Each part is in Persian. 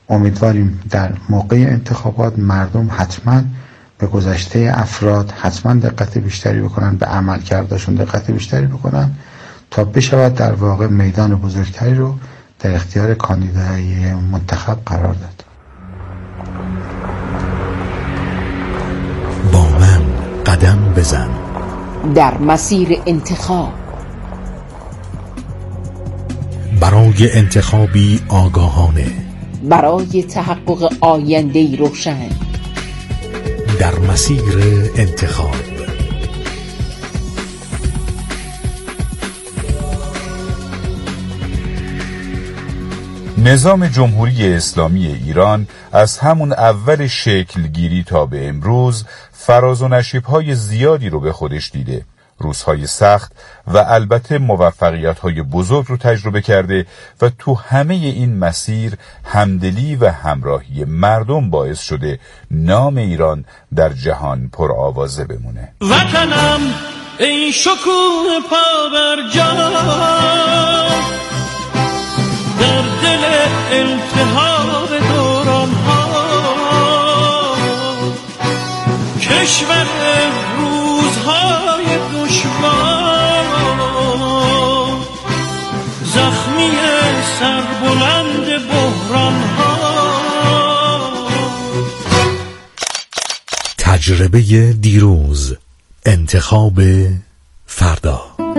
امیدواریم در موقع انتخابات مردم حتما به گذشته افراد حتما دقت بیشتری بکنن، به عملکردشون دقت بیشتری بکنن تا بشود در واقع میدان بزرگتری رو در اختیار کاندیدای منتخب قرار داد. با من قدم بزن در مسیر انتخاب، برای انتخابی آگاهانه، برای تحقق آینده‌ای روشن، در مسیر انتخاب. نظام جمهوری اسلامی ایران از همون اول شکلگیری تا به امروز فراز و نشیب‌های زیادی رو به خودش دیده. روزهای سخت و البته موفقیت‌های بزرگ رو تجربه کرده و تو همه این مسیر همدلی و همراهی مردم باعث شده نام ایران در جهان پرآوازه بمونه. وطنم ای شکوه پابرجا، در دل التهاب دوران‌ها، کشور روزهای دشوار، زخمی سربلند بحران‌ها. تجربه دیروز، انتخاب فردا.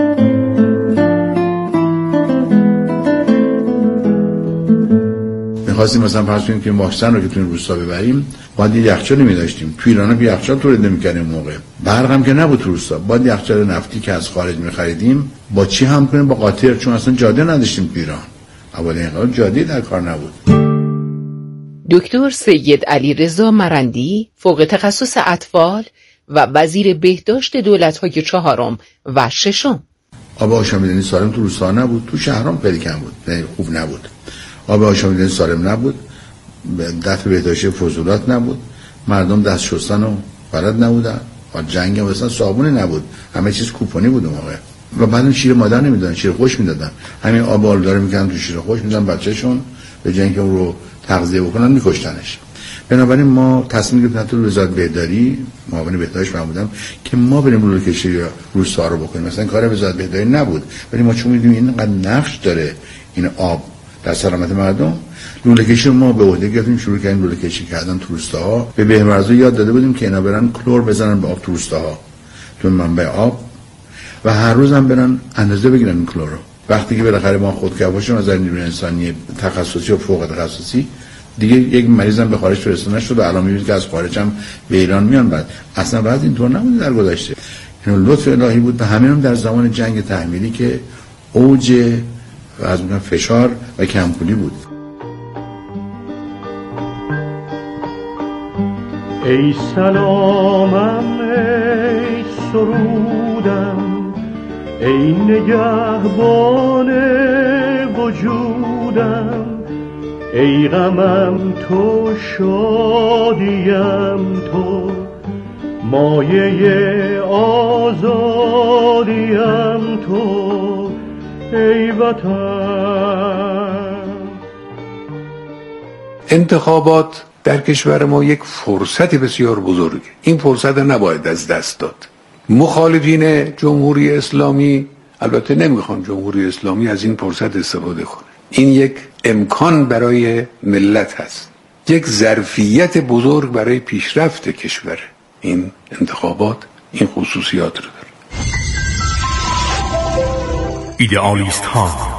می‌خواستیم مثلا فرض کنیم که ماکسن رو که تو این روستا ببریم، باید یه یخچال نمی‌داشتیم. تو ایران که یخچال تولید نمی‌کردیم موقع. برق هم که نبود تو روستا. باید یخچال نفتی که از خارج می‌خریدیم با چی هم کنیم؟ با قاطر، چون اصلا جاده نداشتیم تو ایران. اول اینقدر جاده در کار نبود. دکتر سید علیرضا مرندی، فوق تخصص اطفال و وزیر بهداشت دولت‌های چهارم و ششم. آب آشامیدنی سالم تو روستا نبود، تو شهرام خیلی کم بود، خوب نبود. آب آشامیدنی سالم نبود، دفع بهداشتی فضولات نبود، مردم دست شستن و بلد نبودن، و جنگ هم اصلا صابون نبود، همه چیز کوپونی بود اون موقع. و بعدم شیر مادر نمیدادن، شیر خوش میدادن. همین آب آلودار میکردن تو شیر خوش میدادن بچه‌شون، به جای اینکه اون رو تغذیه بکنن میکشتنش. بنابراین ما تصمیم گرفتیم تو وزارت بهداری، معاون بهداشت بودم که ما بریم لوله کشی یا روستا رو بکنیم. مثلا کار وزارت بهداری نبود، ولی ما چون میدونیم اینقدر نقش داره این آب در سلامت مردم، لوله کشی ما به عهده گرفتیم، شروع کردیم لوله کشی کردن تو روستاها. به بهمرزا یاد داده بودیم که اینا برن کلور بزنن به آب تو روستاها، تو منبع آب، و هر روز هم برن اندازه بگیرن این کلور رو. وقتی که بالاخره ما خودکفا شدیم از نیروی انسانی تخصصی و فوق تخصصی، دیگه یک مریض هم به خارج فرستاده نشد و الان می‌بینید که از خارج هم به ایران میان. بعد اصلا بعد اینطور نبود در گذشته. اینو لطف الهی بود و همین هم در زمان جنگ تحمیلی که اوج و از اون فشار و کمپولی بود. ای سلامم، ای سرودم، ای نگهبان وجودم، ای غمم تو، شادیم تو، مایه آزادیم تو، ای وطن. انتخابات در کشور ما یک فرصت بسیار بزرگه. این فرصت نباید از دست داد. مخالفین جمهوری اسلامی البته نمیخوان جمهوری اسلامی از این فرصت استفاده کنه. این یک امکان برای ملت هست، یک ظرفیت بزرگ برای پیشرفت کشور. این انتخابات این خصوصیات رو داره. ایدئالیست ها.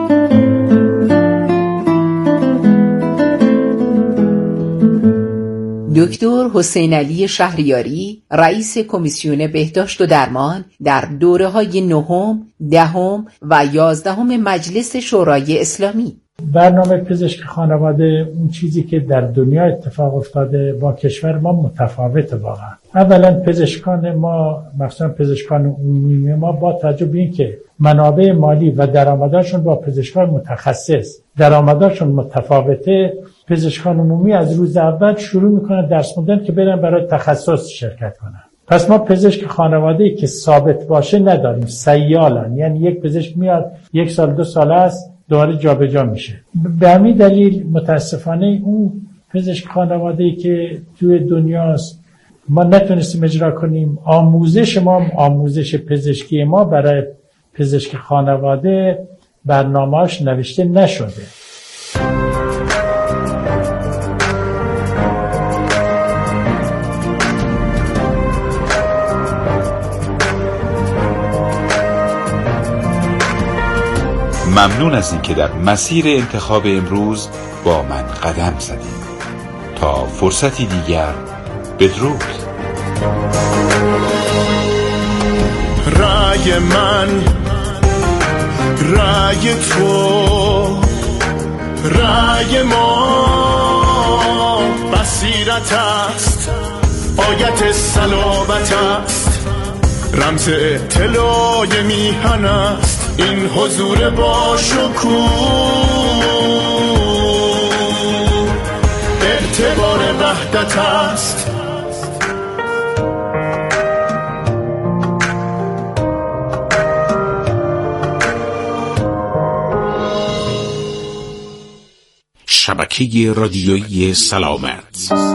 دکتر حسین علی شهریاری، رئیس کمیسیون بهداشت و درمان، در دوره‌های 9م، 10م و 11م مجلس شورای اسلامی. برنامه پزشک خانواده اون چیزی که در دنیا اتفاق افتاده با کشور ما متفاوته واقعا. اولا پزشکان ما، مخصوصا پزشکان عمومی ما، با توجه به اینکه منابع مالی و درآمدشون با پزشکان متخصص درآمدشون متفاوته، پزشکان عمومی از روز اول شروع میکنن درس خوندن که برن برای تخصص شرکت کنن. پس ما پزشک خانواده‌ای که ثابت باشه نداریم، سیالن. یعنی یک پزشک میاد 1 سال 2 سال است دوباره جابجا میشه. به همین دلیل متاسفانه اون پزشک خانواده‌ای که توی دنیاست ما نتونستیم اجرا کنیم. آموزش پزشکی ما برای پزشک خانواده برنامه‌اش نوشته نشده. ممنون از اینکه در مسیر انتخاب امروز با من قدم زدید. تا فرصتی دیگر، بدرود. رأی من، رأی تو، رأی ما بصیرت است، آیت سلامت است، رمز اطلاع میهن است، این حضور با شکوه اعتبار وحدت است. شبکه رادیویی سلامت،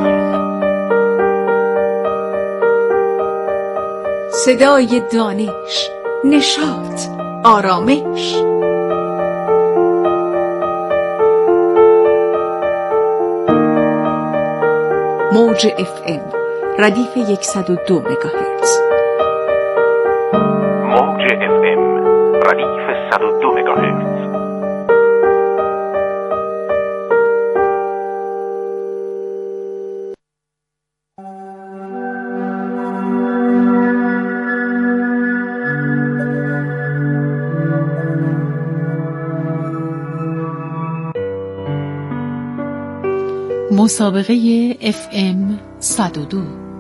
صدای دانش، نشاط، آرامش. موج FM ردیف 102 مگاهرتز. موج FM ردیف 102 مگاهرتز. مسابقه FM 102.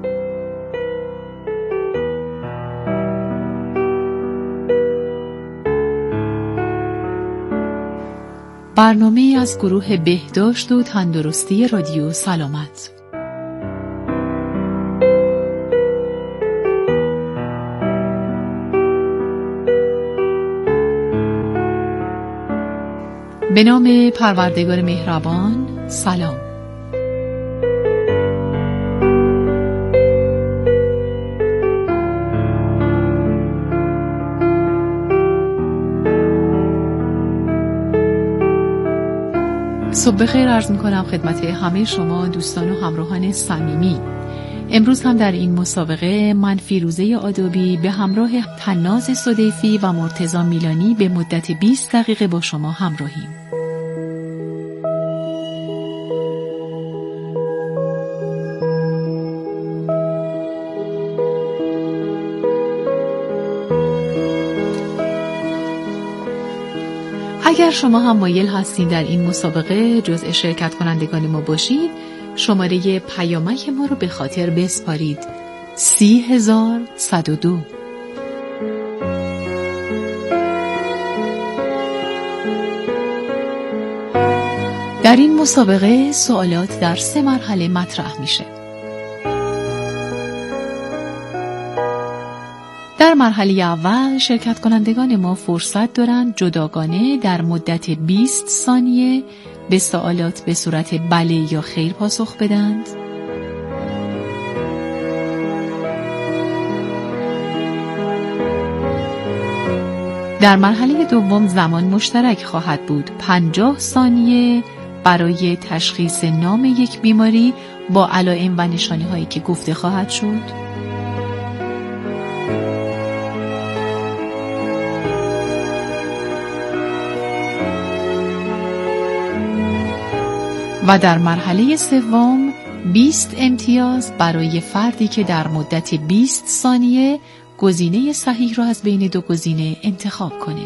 برنامه از گروه بهداشت و تندرستی رادیو سلامت. به نام پروردگار مهربان. سلام. صبح بخیر عرض می‌کنم خدمت همه شما دوستان و همراهان صمیمی. امروز هم در این مسابقه من فیروزه آدابی به همراه طناز صدیفی و مرتضی میلانی به مدت 20 دقیقه با شما همراهیم. اگر شما هم مایل هستید در این مسابقه جزء شرکت کنندگان ما باشید، شماره پیامک ما رو به خاطر بسپارید: 30102. در این مسابقه سوالات در 3 مرحله مطرح میشه. در مرحله اول شرکت کنندگان ما فرصت دارند جداگانه در مدت 20 ثانیه به سوالات به صورت بله یا خیر پاسخ بدند. در مرحله دوم زمان مشترک خواهد بود 50 ثانیه برای تشخیص نام یک بیماری با علائم و نشانه هایی که گفته خواهد شد. و در مرحله سوم 20 امتیاز برای فردی که در مدت 20 ثانیه گزینه صحیح را از بین 2 گزینه انتخاب کنه.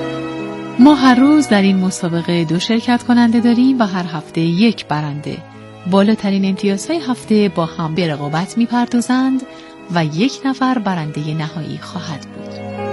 ما هر روز در این مسابقه 2 شرکت کننده داریم و هر هفته 1 برنده. بالاترین امتیازهای هفته با هم به رقابت می‌پردازند و 1 نفر برنده نهایی خواهد بود.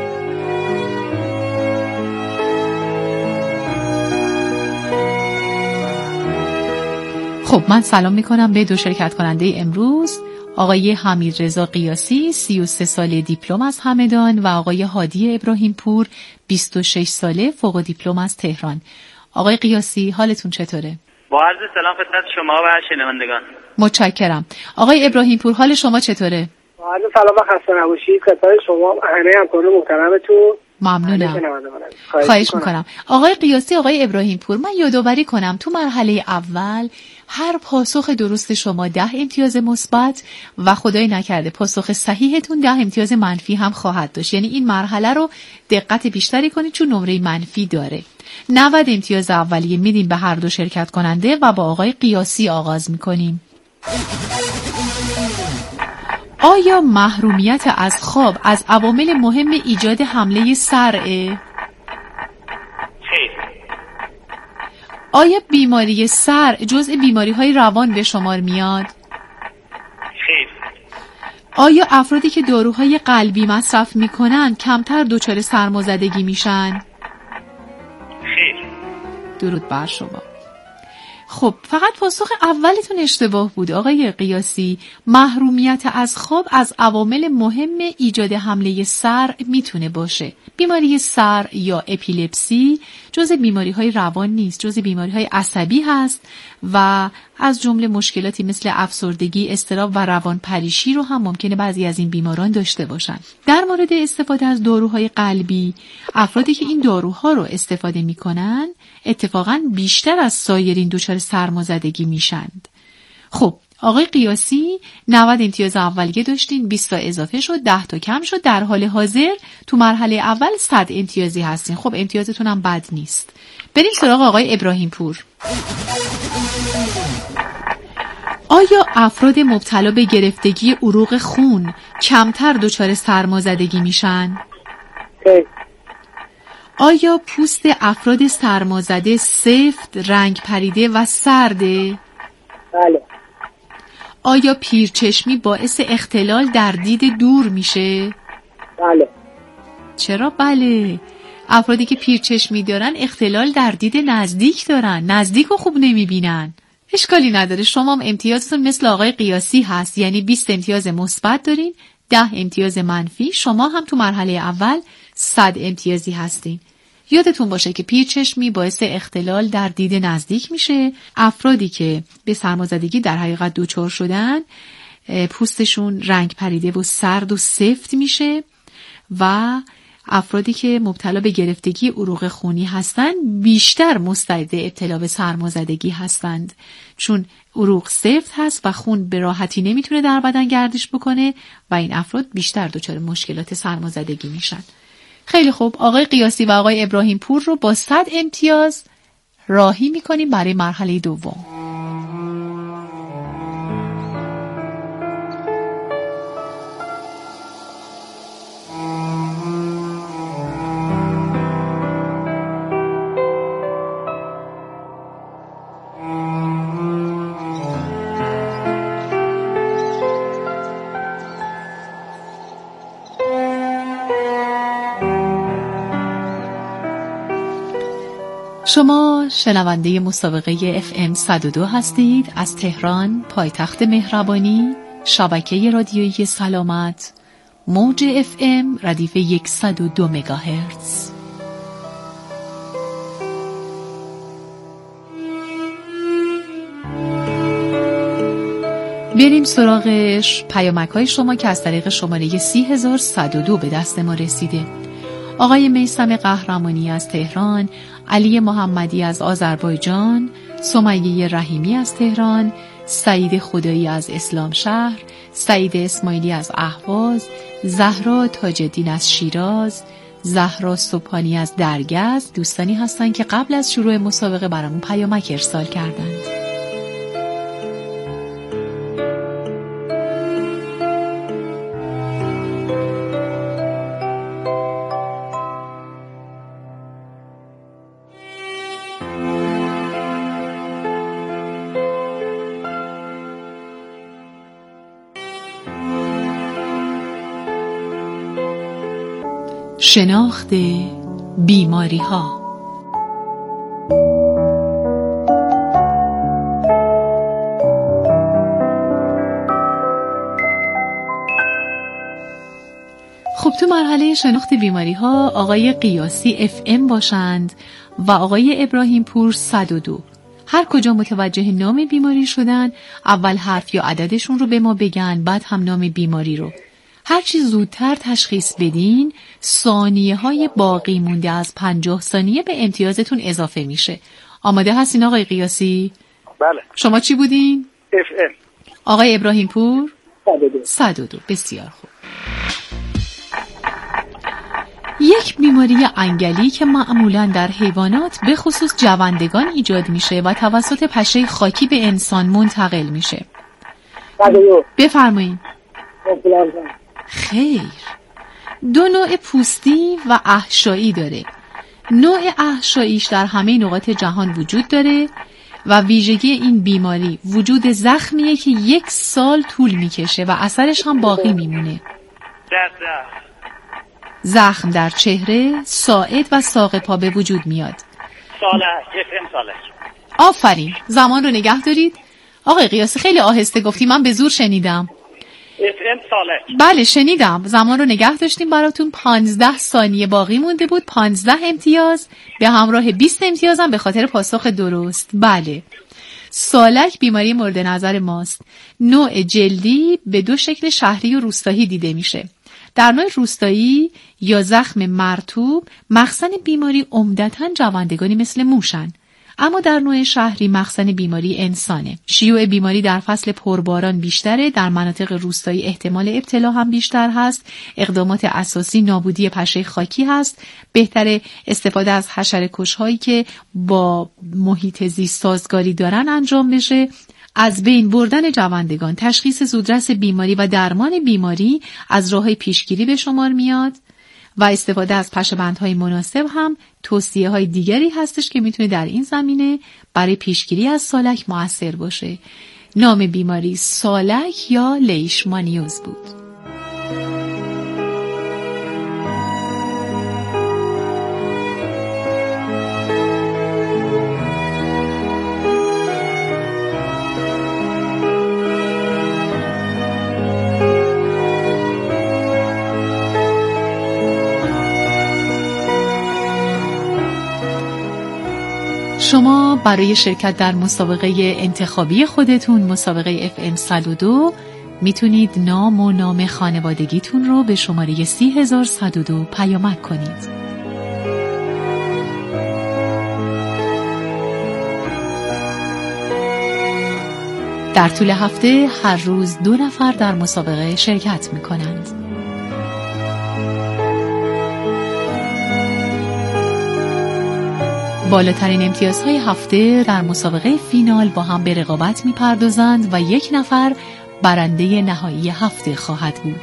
خب من سلام میکنم به 2 شرکت کننده امروز، آقای حمیدرضا قیاسی 33 ساله دیپلم از همدان و آقای هادی ابراهیم پور 26 ساله فوق دیپلم از تهران. آقای قیاسی حالتون چطوره؟ با عرض سلام خدمت شما و شنوندگان. متشکرم. آقای ابراهیم پور حال شما چطوره؟ با عرض سلام و خسته نباشید خدمت شما همه همکاران محترمتون. ممنونم. خواهش میکنم. آقای قیاسی، آقای ابراهیم پور، من یادآوری کنم تو مرحله اول هر پاسخ درست شما 10 امتیاز مثبت و خدای نکرده پاسخ صحیحتون 10 امتیاز منفی هم خواهد داشت. یعنی این مرحله رو دقت بیشتری کنید چون نمره منفی داره. 90 امتیاز اولیه میدیم به هر 2 شرکت کننده و با آقای قیاسی آغاز میکنیم. آیا محرومیت از خواب از عوامل مهم ایجاد حمله صرعه؟ خیر. آیا بیماری صرع جزء بیماری‌های روان به شمار میاد؟ خیر. آیا افرادی که داروهای قلبی مصرف میکنن کمتر دچار سرمازدگی میشن؟ خیر. درود بر شما. خب فقط پاسخ اولتون اشتباه بود آقای قیاسی. محرومیت از خواب از عوامل مهم ایجاد حمله صرع میتونه باشه. بیماری صرع یا اپیلپسی جزء بیماری‌های روان نیست، جزء بیماری‌های عصبی هست و از جمله مشکلاتی مثل افسردگی، اضطراب و روانپریشی رو هم ممکنه بعضی از این بیماران داشته باشن. در مورد استفاده از داروهای قلبی، افرادی که این داروها رو استفاده میکنن اتفاقاً بیشتر از سایرین دچار سرمازدگی میشند. خب آقای قیاسی 90 امتیاز اولیه داشتین، 20 تا اضافه شد، 10 تا کم شد. در حال حاضر تو مرحله اول 100 امتیازی هستین. خب امتیازتون هم بد نیست. بریم سراغ آقای ابراهیم پور. آیا افراد مبتلا به گرفتگی عروق خون کمتر دچار سرمازدگی میشن؟ آیا پوست افراد سرمازده سفت، رنگ پریده و سرده؟ بله. آیا پیرچشمی باعث اختلال در دید دور میشه؟ بله. چرا بله؟ افرادی که پیرچشمی دارن اختلال در دید نزدیک دارن، نزدیک رو خوب نمیبینن. اشکالی نداره، شما هم امتیازتون مثل آقای قیاسی هست، یعنی 20 امتیاز مثبت دارین، 10 امتیاز منفی. شما هم تو مرحله اول 100 امتیازی هستین. یادتون باشه که پیرچشمی باعث اختلال در دید نزدیک میشه. افرادی که به سرمازدگی در حقیقت دچار شدن پوستشون رنگ پریده و سرد و سفت میشه و افرادی که مبتلا به گرفتگی عروق خونی هستند بیشتر مستعد ابتلا به سرمازدگی هستند، چون عروق سفت هست و خون به راحتی نمیتونه در بدن گردش بکنه و این افراد بیشتر دچار مشکلات سرمازدگی میشن. خیلی خوب، آقای قیاسی و آقای ابراهیم پور رو با 100 امتیاز راهی میکنیم برای مرحله دوم. شما شنونده مسابقه FM 102 هستید از تهران، پایتخت مهربانی، شبکه رادیویی سلامت، موج FM ردیف 102 مگاهرتز. بریم سراغ پیامک‌های شما که از طریق شماره 30102 به دست ما رسیده. آقای میثم قهرمانی از تهران، علی محمدی از آذربایجان، سمیه رحیمی از تهران، سعید خدایی از اسلام شهر، سعید اسماعیلی از اهواز، زهرا تاج‌الدین از شیراز، زهرا صبحانی از درگز دوستانی هستند که قبل از شروع مسابقه برامون پیامک ارسال کردند. شناخت بیماری ها. خب تو مرحله شناخت بیماری ها آقای قیاسی FM باشند و آقای ابراهیم پور 102. هر کجا متوجه نام بیماری شدن اول حرف یا عددشون رو به ما بگن، بعد هم نام بیماری رو. هرچی زودتر تشخیص بدین ثانیه های باقی مونده از 50 ثانیه به امتیازتون اضافه میشه. آماده هستین آقای قیاسی؟ بله. شما چی بودین؟ FM. آقای ابراهیم پور 102. 102. بسیار خوب. یک بیماری انگلی که معمولاً در حیوانات به خصوص جوندگان ایجاد میشه و توسط پشه خاکی به انسان منتقل میشه. 102. بفرمایید. خیر. 2 نوع پوستی و احشایی داره. نوع احشاییش در همه نقاط جهان وجود داره و ویژگی این بیماری وجود زخمیه که 1 سال طول میکشه و اثرش هم باقی میمونه. زخم در چهره، ساعد و ساق پا به وجود میاد. سالک. آفرین. زمان رو نگه دارید. آقای قیاسی خیلی آهسته گفتی، من به زور شنیدم. سالک. بله شنیدم. زمان رو نگه داشتیم براتون. 15 ثانیه باقی مونده بود. 15 امتیاز به همراه 20 امتیازم به خاطر پاسخ درست. بله. سالک بیماری مورد نظر ماست. نوع جلدی به 2 شکل شهری و روستایی دیده میشه. در نوع روستایی یا زخم مرطوب مخزن بیماری عمدتاً جوندگانی مثل موشن، اما در نوع شهری مخزن بیماری انسانه. شیوع بیماری در فصل پرباران بیشتره، در مناطق روستایی احتمال ابتلا هم بیشتر هست. اقدامات اساسی نابودی پشه خاکی هست. بهتره استفاده از حشره‌کش‌هایی که با محیط زیست سازگاری دارن انجام بشه. از بین بردن جوندگان، تشخیص زودرس بیماری و درمان بیماری از راه‌های پیشگیری به شمار میاد و استفاده از پشه‌بندهای مناسب هم توصیه‌های دیگری هستش که میتونه در این زمینه برای پیشگیری از سالک مؤثر باشه. نام بیماری سالک یا لیشمانیوز بود. شما برای شرکت در مسابقه انتخابی خودتون، مسابقه FM 102، میتونید نام و نام خانوادگیتون رو به شماره 30102 پیامک کنید. در طول هفته هر روز 2 نفر در مسابقه شرکت میکنند. بالاترین امتیازهای هفته در مسابقه فینال با هم به رقابت می‌پردازند و 1 نفر برنده نهایی هفته خواهد بود.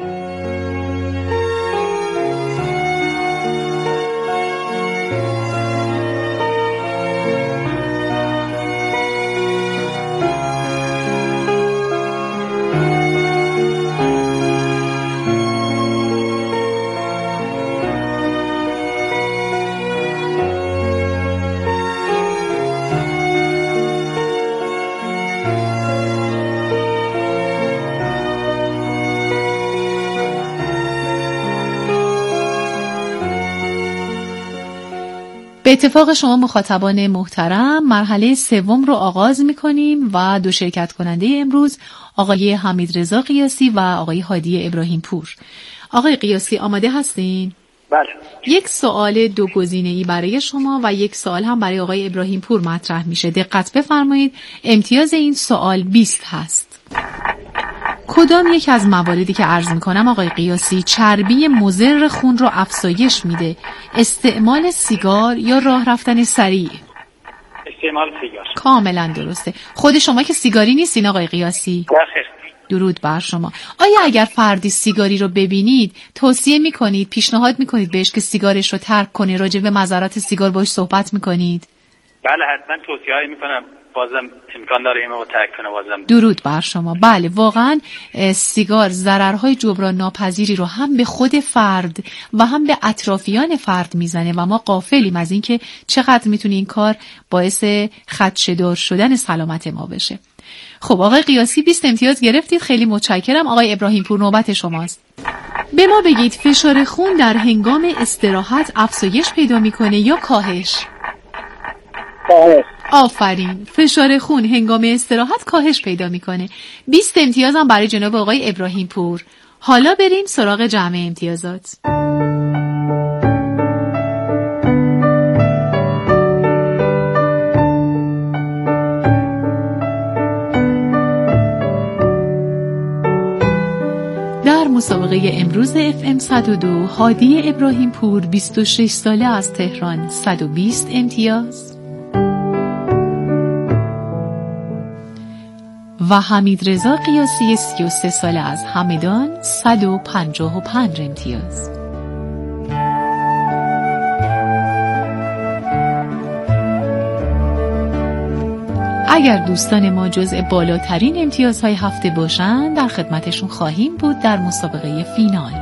به اتفاق شما مخاطبان محترم، مرحله 3 رو آغاز می‌کنیم و 2 شرکت کننده امروز آقای حمیدرضا قیاسی و آقای هادی ابراهیم پور. آقای قیاسی آماده هستین؟ بله. 1 سوال 2 گزینه‌ای برای شما و 1 سوال هم برای آقای ابراهیم پور مطرح میشه. دقت بفرمایید. امتیاز این سوال 20 هست. کدام یک از مواردی که عرض میکنم آقای قیاسی چربی مضر خون رو افزایش میده؟ استعمال سیگار یا راه رفتن سریع؟ استعمال سیگار. کاملا درسته. خود شما که سیگاری نیستین آقای قیاسی؟ بخیر. درود بر شما. آیا اگر فردی سیگاری رو ببینید توصیه میکنید، پیشنهاد میکنید بهش که سیگارش رو ترک کنه، راجع به مضرات سیگار باش صحبت میکنید؟ بله حتما توصیه‌ای میکنم بازم امکان داره اینو ترک کنه بازم. درود بر شما. بله واقعا سیگار ضررهای جبران ناپذیری رو هم به خود فرد و هم به اطرافیان فرد میزنه و ما غافلیم از اینکه چقدر میتونه این کار باعث خدشه‌دار شدن سلامت ما بشه. خب آقای قیاسی 20 امتیاز گرفتید، خیلی متشکرم. آقای ابراهیم پور نوبت شماست. به ما بگید فشار خون در هنگام استراحت افزایش پیدا میکنه یا کاهش؟ کاهش. آفرین، فشار خون هنگام استراحت کاهش پیدا میکنه. 20 امتیاز هم برای جناب آقای ابراهیم پور. حالا بریم سراغ جمع امتیازات. در مسابقه امروز FM 102 هادی ابراهیم پور 26 ساله از تهران 120 امتیاز و حمید رضا قیاسی 33 ساله از همدان 155 امتیاز. اگر دوستان ما جزء بالاترین امتیازهای هفته باشند در خدمتشون خواهیم بود در مسابقه فینال.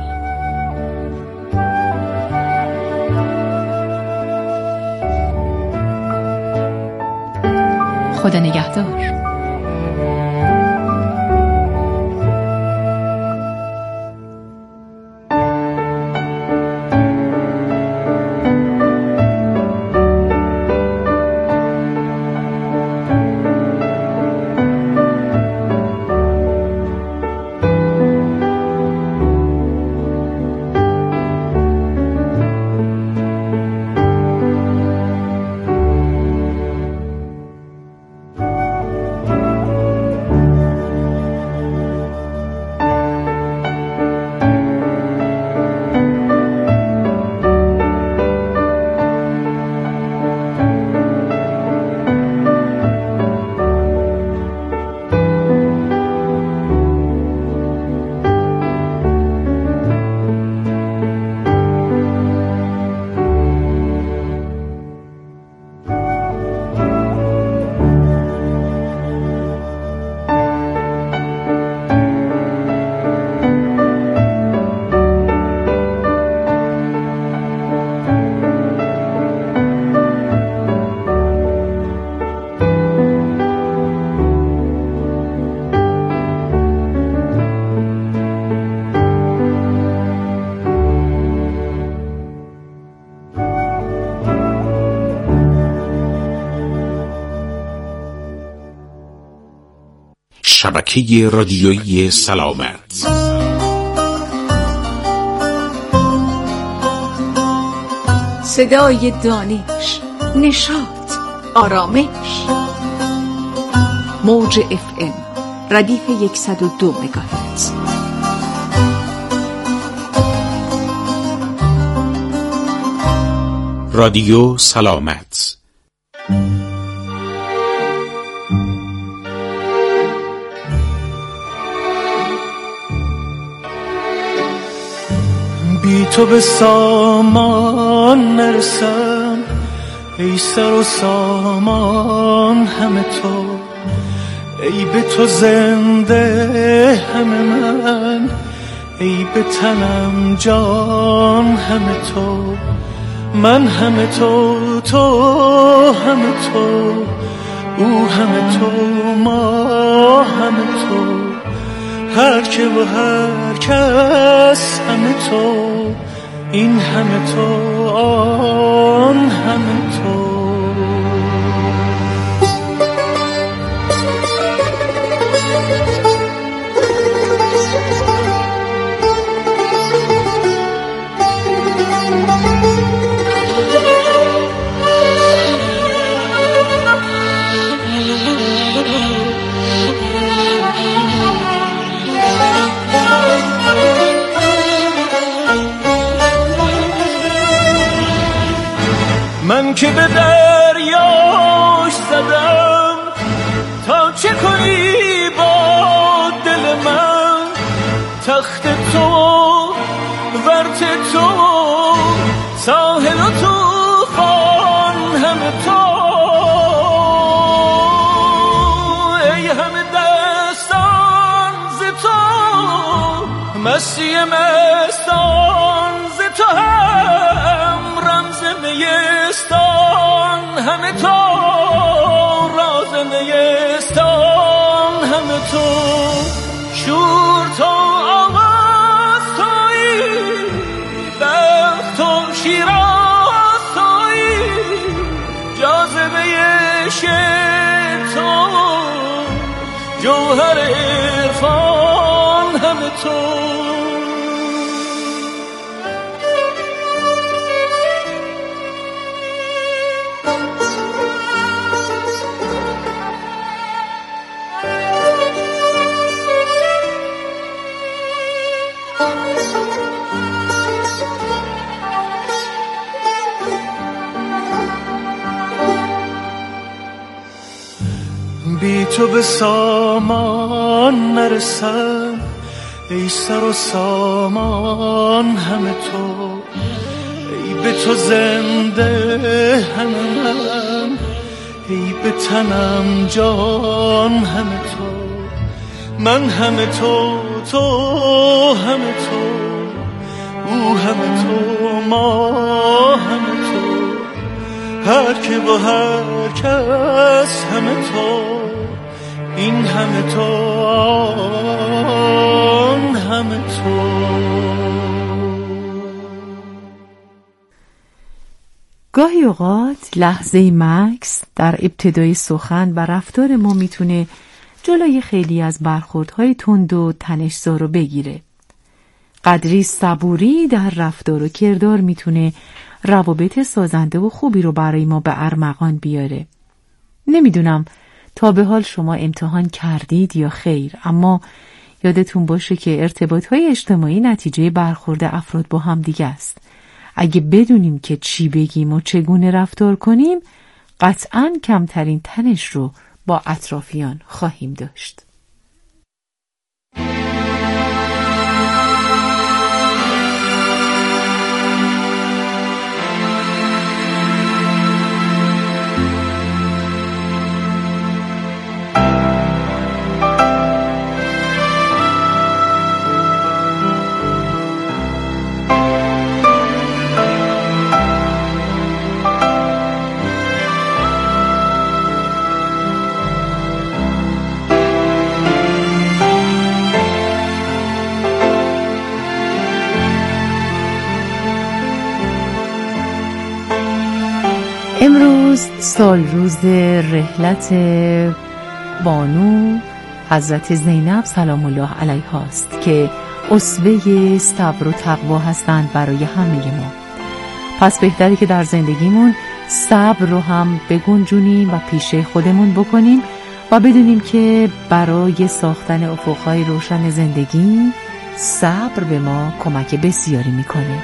خدا نگهدار. شبکه رادیویی سلامت. صدای دانش، نشاط، آرامش. موج FM ردیف 102 مگاهرتز. رادیو سلامت. بی تو به سامان نرسم، ای سر و سامان همه تو، ای به تو زنده همه من، ای به تنم جان همه تو، من همه تو، تو همه تو، او همه تو، ما همه تو، هر که و هر کس همه تو، این همه تو، آن همه تو. من که به دریاش زدم تا چه کنی با دل من، تخت تو ورت تو ساحل و توفان همه تو، مستی مستان ز تو هم رمز میستان همه تو راز میستان همه تو شور تو آواز تویی بخت تو شیراز تویی جاذبه عشق تو جوهر عرفان همه تو بی تو به سامان نرسم ای سر و سامان همه تو ای به تو زنده همه من ای به تنم جان همه تو من همه تو تو همه تو او همه تو ما همه تو هر که با هر کس همه تو این همه تو آن همه تو. گاهی اوقات لحظه مکث در ابتدای سخن و رفتار ما میتونه جلوی خیلی از برخوردهای تند و تنش‌زا رو بگیره. قدری صبوری در رفتار و کردار میتونه روابط سازنده و خوبی رو برای ما به ارمغان بیاره. نمیدونم تا به حال شما امتحان کردید یا خیر، اما یادتون باشه که ارتباطهای اجتماعی نتیجه برخورد افراد با هم دیگه است. اگه بدونیم که چی بگیم و چگونه رفتار کنیم، قطعاً کمترین تنش رو با اطرافیان خواهیم داشت. امروز سال روز رحلت بانو حضرت زینب سلام الله علیها است که اسوه صبر و تقوا هستند برای همه ما. پس بهتره که در زندگیمون صبر رو هم بگنجونیم و پیشه خودمون بکنیم و بدونیم که برای ساختن افقهای روشن زندگی صبر به ما کمک بسیاری میکنه.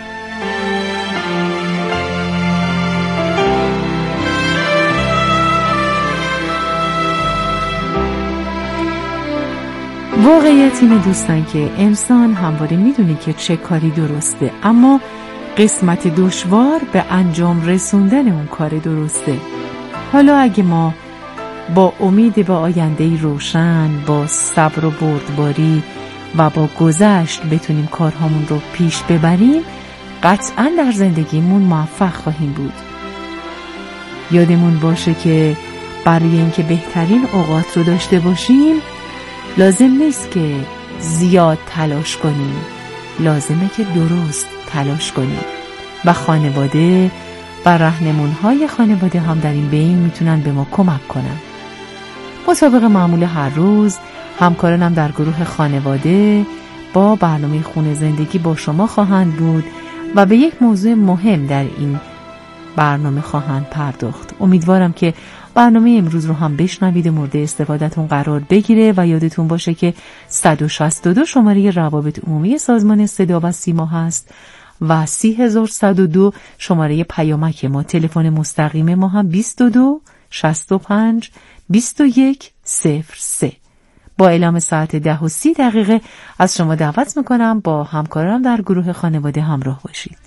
واقعیت اینه دوستان که انسان همواره میدونه که چه کاری درسته، اما قسمت دشوار به انجام رسوندن اون کار درسته. حالا اگه ما با امید به آینده‌ای روشن، با صبر و بردباری و با گذشت بتونیم کارهامون رو پیش ببریم، قطعاً در زندگیمون موفق خواهیم بود. یادمون باشه که برای اینکه بهترین اوقات رو داشته باشیم لازم نیست که زیاد تلاش کنیم، لازمه که درست تلاش کنیم و خانواده و راهنمون‌های خانواده هم در این بین میتونن به ما کمک کنن. مطابق معمول هر روز همکارانم در گروه خانواده با برنامه خونه زندگی با شما خواهند بود و به یک موضوع مهم در این برنامه خواهند پرداخت. امیدوارم که برنامه امروز رو هم بشنوید و مورد استفادهتون قرار بگیره و یادتون باشه که 162 شماره روابط عمومی سازمان صدا و سیما هست و 30102 شماره پیامک ما. تلفن مستقیم ما هم 22 65 21 03. با اعلام ساعت 10:30 از شما دعوت میکنم با همکارانم در گروه خانواده همراه باشید.